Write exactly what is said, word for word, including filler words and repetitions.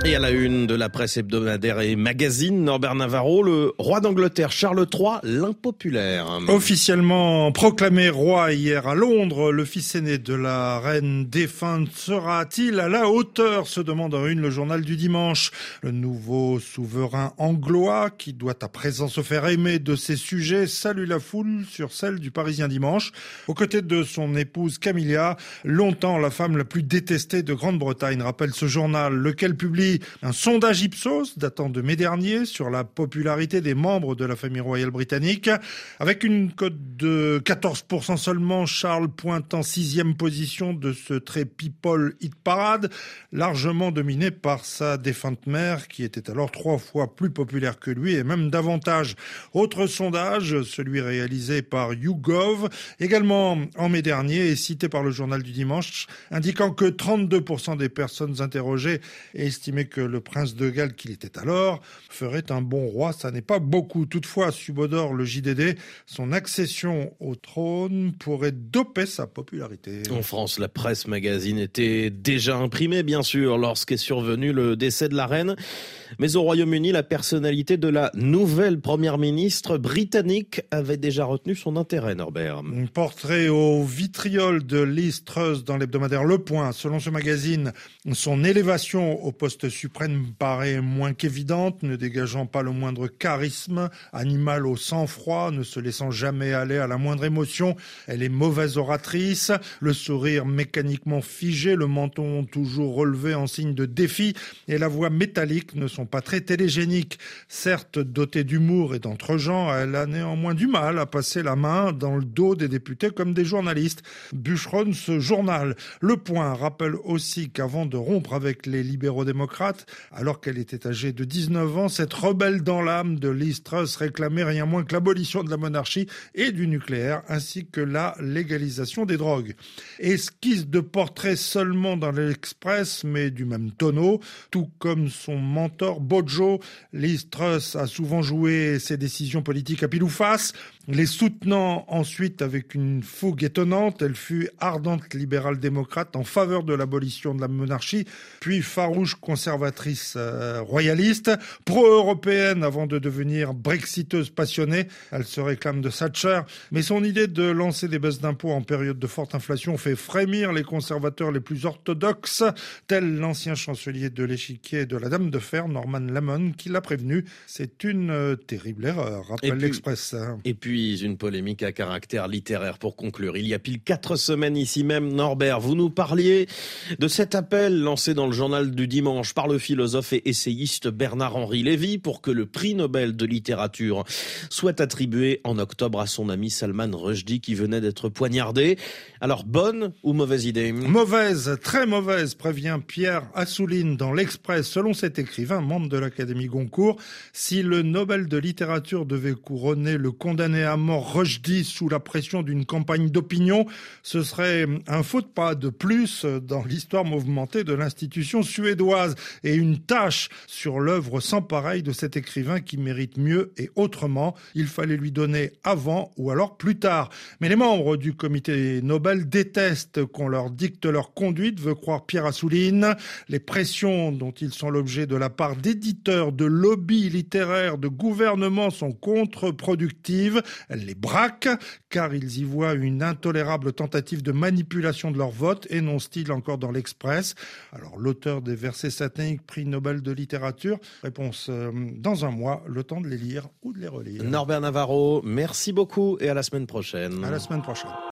Et à la une de la presse hebdomadaire et magazine, Norbert Navarro, le roi d'Angleterre Charles trois, l'impopulaire. Officiellement proclamé roi hier à Londres, le fils aîné de la reine défunte sera-t-il à la hauteur, se demande en une le journal du dimanche. Le nouveau souverain anglois, qui doit à présent se faire aimer de ses sujets, salue la foule sur celle du Parisien dimanche, aux côtés de son épouse Camilla, longtemps la femme la plus détestée de Grande-Bretagne, rappelle ce journal, lequel publie un sondage Ipsos datant de mai dernier sur la popularité des membres de la famille royale britannique. Avec une cote de quatorze pour cent seulement, Charles pointe en sixième position de ce très people hit parade, largement dominé par sa défunte mère qui était alors trois fois plus populaire que lui et même davantage. Autre sondage, celui réalisé par YouGov, également en mai dernier et cité par le journal du dimanche, indiquant que trente-deux pour cent des personnes interrogées estimaient que le prince de Galles, qu'il était alors, ferait un bon roi. Ça n'est pas beaucoup. Toutefois, subodore le J D D, son accession au trône pourrait doper sa popularité. En France, la presse magazine était déjà imprimée, bien sûr, lorsqu'est survenu le décès de la reine. Mais au Royaume-Uni, la personnalité de la nouvelle première ministre britannique avait déjà retenu son intérêt, Norbert. Un portrait au vitriol de Liz Truss dans l'hebdomadaire Le Point. Selon ce magazine, son élévation au poste suprême paraît moins qu'évidente, ne dégageant pas le moindre charisme, animal au sang-froid, ne se laissant jamais aller à la moindre émotion. Elle est mauvaise oratrice, le sourire mécaniquement figé, le menton toujours relevé en signe de défi et la voix métallique ne sont pas très télégéniques. Certes dotée d'humour et d'entre-gens, elle a néanmoins du mal à passer la main dans le dos des députés comme des journalistes. Bûcheronne ce journal. Le Point rappelle aussi qu'avant de rompre avec les libéraux-démocrates, alors qu'elle était âgée de dix-neuf ans, cette rebelle dans l'âme de Liz Truss réclamait rien moins que l'abolition de la monarchie et du nucléaire, ainsi que la légalisation des drogues. Esquisse de portrait seulement dans l'Express, mais du même tonneau, tout comme son mentor Bojo. Liz Truss a souvent joué ses décisions politiques à pile ou face, les soutenant ensuite avec une fougue étonnante. Elle fut ardente libérale-démocrate en faveur de l'abolition de la monarchie, puis farouche conservatrice euh, royaliste, pro-européenne avant de devenir brexiteuse passionnée. Elle se réclame de Thatcher, mais son idée de lancer des baisses d'impôts en période de forte inflation fait frémir les conservateurs les plus orthodoxes, tel l'ancien chancelier de l'échiquier de la Dame de Fer, Norman Lamont, qui l'a prévenu. C'est une euh, terrible erreur, rappelle l'Express. Et puis une polémique à caractère littéraire pour conclure. Il y a pile quatre semaines ici même, Norbert, vous nous parliez de cet appel lancé dans le journal du dimanche par le philosophe et essayiste Bernard-Henri Lévy pour que le prix Nobel de littérature soit attribué en octobre à son ami Salman Rushdie qui venait d'être poignardé. Alors, bonne ou mauvaise idée ? Mauvaise, très mauvaise, prévient Pierre Assouline dans l'Express. Selon cet écrivain, membre de l'Académie Goncourt, si le Nobel de littérature devait couronner le condamné à mort Rushdie sous la pression d'une campagne d'opinion, ce serait un faux de pas de plus dans l'histoire mouvementée de l'institution suédoise et une tâche sur l'œuvre sans pareil de cet écrivain qui mérite mieux et autrement. Il fallait lui donner avant ou alors plus tard. Mais les membres du comité Nobel détestent qu'on leur dicte leur conduite, veut croire Pierre Assouline. Les pressions dont ils sont l'objet de la part d'éditeurs, de lobbies littéraires, de gouvernements sont contre-productives. Elles les braquent, car ils y voient une intolérable tentative de manipulation de leur vote, énonce-t-il encore dans l'Express. Alors, l'auteur des versets sataniques, prix Nobel de littérature, réponse euh, dans un mois, le temps de les lire ou de les relire. Norbert Navarro, merci beaucoup et à la semaine prochaine. À la semaine prochaine.